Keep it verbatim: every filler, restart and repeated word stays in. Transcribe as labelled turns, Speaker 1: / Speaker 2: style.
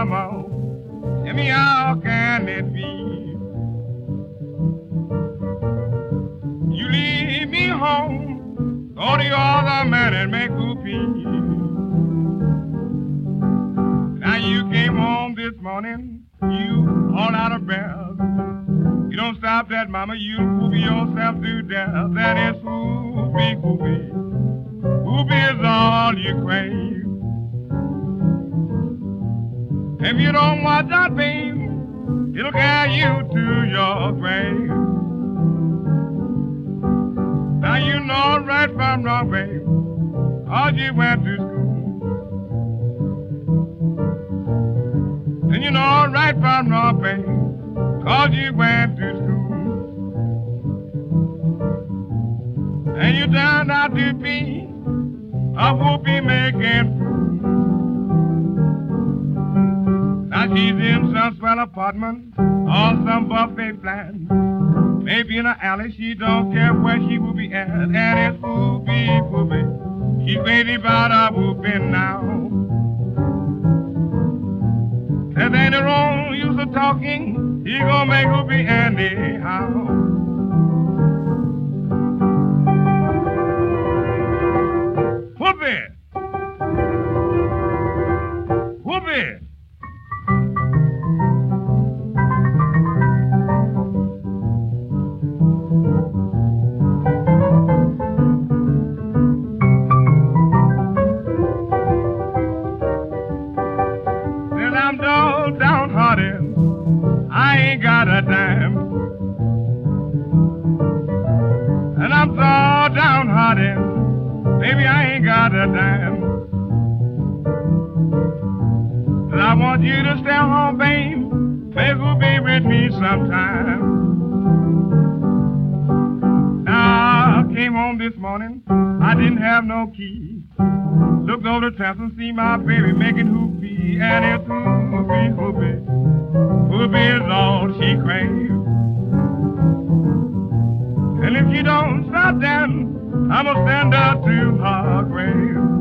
Speaker 1: mama. Tell me how can it be? You leave me home, go to your other man and make whoopee. Now you came home this morning, you all out of breath. You don't stop that, mama, you whoopee yourself to death. That is whoopee, whoopee. Whoopee is all you crave. If you don't watch out, babe, it'll carry you to your grave. Now you know right from wrong, babe, 'cause you went to school. And you know right from wrong, babe, 'cause you went to school. And you turned out to be a whoopee making fool. Now she's in some swell apartment or some buffet flat. Maybe in an alley, she don't care where she will be at. And it's whoopee, whoopee. She's crazy about her whooping now. There ain't no wrong use of talking. He gonna make whoopee anyhow. Whoopee! Whoopee! I'm dull, downhearted, I ain't got a dime. And I'm so downhearted, baby, I ain't got a dime. But I want you to stay home, babe, maybe you'll be with me sometime. Now, I came home this morning, I didn't have no key. Looked over the trap and see my baby making whoopee, and it's whoopee, whoopee. Whoopee is all she craves. And if she don't stop then, I'ma send her to her grave.